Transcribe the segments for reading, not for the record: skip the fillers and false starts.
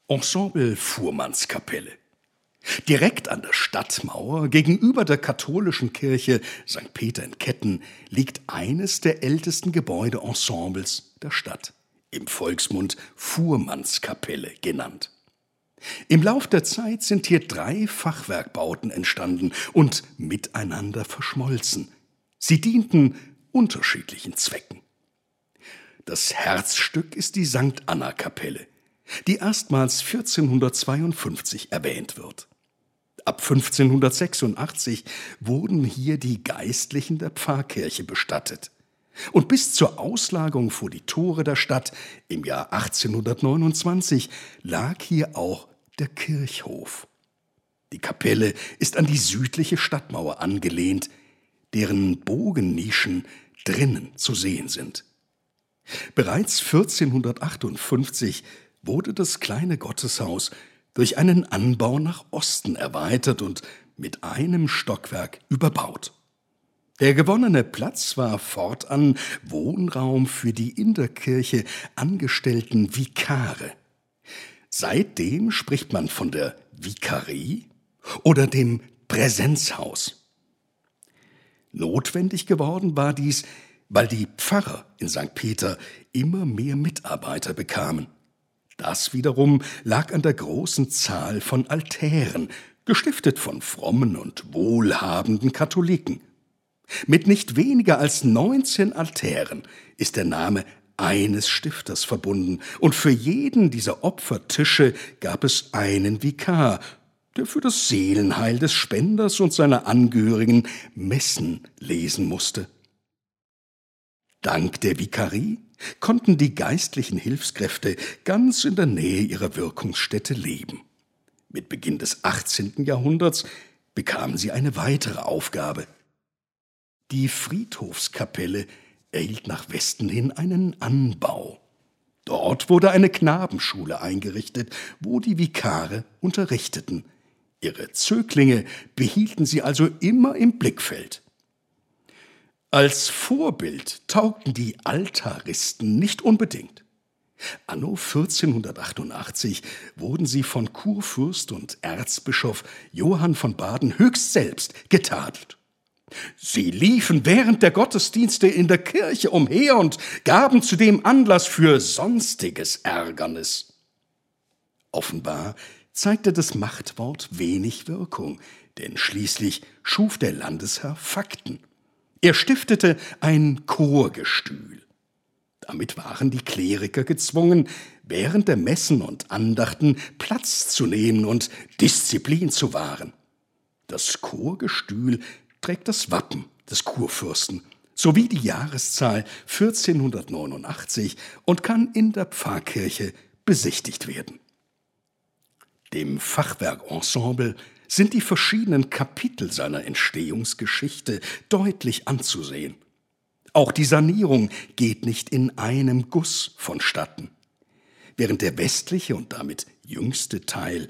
Ensemble Fuhrmannskapelle. Direkt an der Stadtmauer gegenüber der katholischen Kirche St. Peter in Ketten liegt eines der ältesten Gebäudeensembles der Stadt, im Volksmund Fuhrmannskapelle genannt. Im Lauf der Zeit sind hier 3 Fachwerkbauten entstanden und miteinander verschmolzen. Sie dienten unterschiedlichen Zwecken. Das Herzstück ist die St. Anna-Kapelle, die erstmals 1452 erwähnt wird. Ab 1586 wurden hier die Geistlichen der Pfarrkirche bestattet. Und bis zur Auslagerung vor die Tore der Stadt im Jahr 1829 lag hier auch der Kirchhof. Die Kapelle ist an die südliche Stadtmauer angelehnt, deren Bogennischen drinnen zu sehen sind. Bereits 1458 wurde das kleine Gotteshaus durch einen Anbau nach Osten erweitert und mit einem Stockwerk überbaut. Der gewonnene Platz war fortan Wohnraum für die in der Kirche angestellten Vikare. Seitdem spricht man von der Vikarie oder dem Präsenzhaus. Notwendig geworden war dies, weil die Pfarrer in St. Peter immer mehr Mitarbeiter bekamen. Das wiederum lag an der großen Zahl von Altären, gestiftet von frommen und wohlhabenden Katholiken. Mit nicht weniger als 19 Altären ist der Name eines Stifters verbunden, und für jeden dieser Opfertische gab es einen Vikar, der für das Seelenheil des Spenders und seiner Angehörigen Messen lesen musste. Dank der Vikarie konnten die geistlichen Hilfskräfte ganz in der Nähe ihrer Wirkungsstätte leben. Mit Beginn des 18. Jahrhunderts bekamen sie eine weitere Aufgabe. Die Friedhofskapelle erhielt nach Westen hin einen Anbau. Dort wurde eine Knabenschule eingerichtet, wo die Vikare unterrichteten. Ihre Zöglinge behielten sie also immer im Blickfeld. Als Vorbild taugten die Altaristen nicht unbedingt. Anno 1488 wurden sie von Kurfürst und Erzbischof Johann von Baden höchst selbst getadelt. Sie liefen während der Gottesdienste in der Kirche umher und gaben zudem Anlass für sonstiges Ärgernis. Offenbar zeigte das Machtwort wenig Wirkung, denn schließlich schuf der Landesherr Fakten. Er stiftete ein Chorgestühl. Damit waren die Kleriker gezwungen, während der Messen und Andachten Platz zu nehmen und Disziplin zu wahren. Das Chorgestühl trägt das Wappen des Kurfürsten sowie die Jahreszahl 1489 und kann in der Pfarrkirche besichtigt werden. Dem Fachwerkensemble sind die verschiedenen Kapitel seiner Entstehungsgeschichte deutlich anzusehen. Auch die Sanierung geht nicht in einem Guss vonstatten. Während der westliche und damit jüngste Teil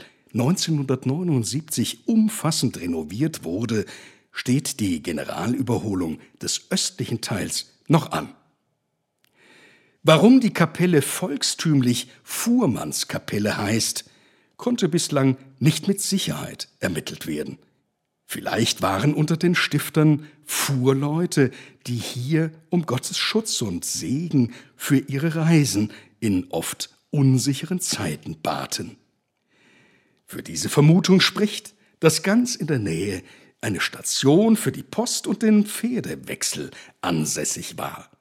1979 umfassend renoviert wurde, steht die Generalüberholung des östlichen Teils noch an. Warum die Kapelle volkstümlich Fuhrmannskapelle heißt, konnte bislang nicht mit Sicherheit ermittelt werden. Vielleicht waren unter den Stiftern Fuhrleute, die hier um Gottes Schutz und Segen für ihre Reisen in oft unsicheren Zeiten baten. Für diese Vermutung spricht, dass ganz in der Nähe eine Station für die Post und den Pferdewechsel ansässig war.